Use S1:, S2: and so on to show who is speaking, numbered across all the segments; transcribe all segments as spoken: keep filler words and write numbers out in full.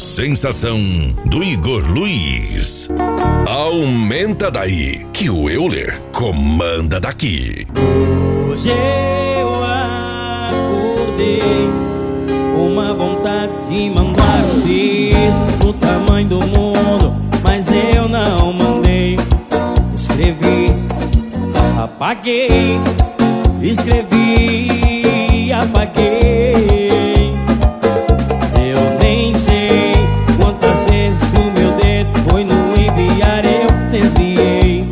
S1: sensação do Igor Luiz. Aumenta daí, que o Euler comanda daqui.
S2: Hoje eu acordei com uma vontade de mandar um disco pro tamanho do mundo, mas eu não mandei. Escrevi, apaguei, escrevi, apaguei. Eu nem sei quantas vezes o meu dedo foi no enviar, eu desviei.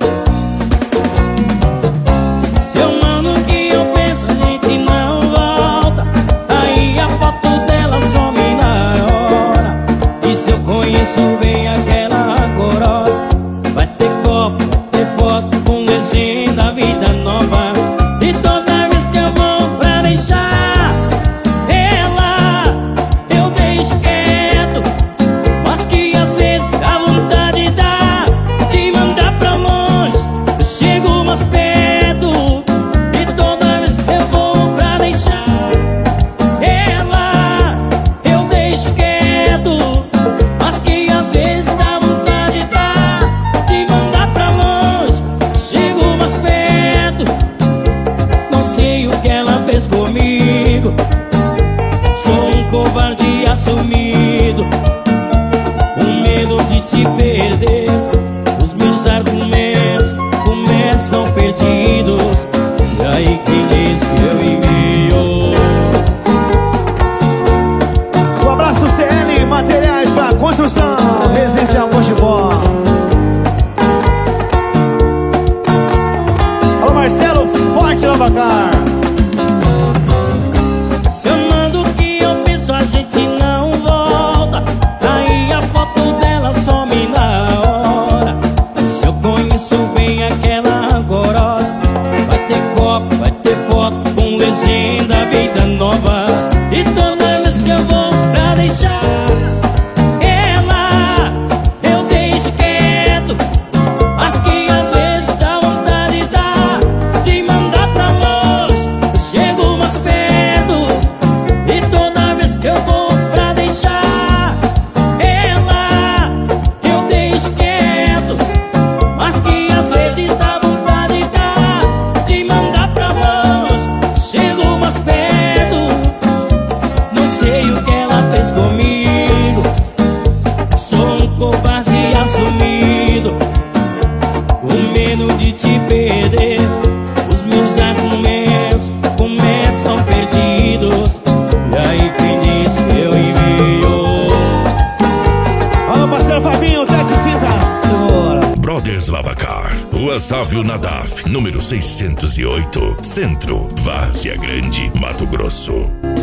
S2: Se eu mando o que eu penso, a gente não volta. Aí a foto dela some na hora. E se eu conheço bem aquela corosa, vai ter copo, vai ter foto com legenda, vida nova. E toda vez que eu vou pra deixar ela, eu deixo quieto, mas que às vezes dá vontade dá de mandar pra longe. Eu chego mais perto, e toda vez que eu vou pra deixar ela, eu deixo quieto, mas que às vezes dá vontade dá de mandar pra longe. Eu chego mais perto, não sei o que ela fez comigo. Sou um covarde assumido, com medo de te perder. Os meus argumentos começam perdidos. E aí quem diz que eu envio?
S3: Um abraço C L Materiais pra Construção Residencial Mochibó. Alô Marcelo Forte Lavacar.
S2: Se eu mando o que eu penso, a gente não volta. Aí a foto dela some na hora. Se eu conheço bem aquela corosa, vai ter copo, vai ter foto com legenda, vida nova. E toda vez que eu vou pra deixar ela, eu deixo quieto, mas que às vezes dá vontade dá de mandar pra longe. Eu chego mais perto, e toda vez que eu vou pra deixar ela, eu deixo quieto, mas que às vezes dá vontade dá de mandar pra longe. Eu chego mais perto, não sei o que ela fez comigo. Sou um covarde assumido, com medo de te perder. Os meus argumentos começam perdidos. E aí quem diz que eu envio?
S3: Alô parceiro Fabinho, Tec Tintas.
S1: Brothers Lavacar, Rua Sávio Nadaf, número seiscentos e oito, Centro, Várzea Grande, Mato Grosso.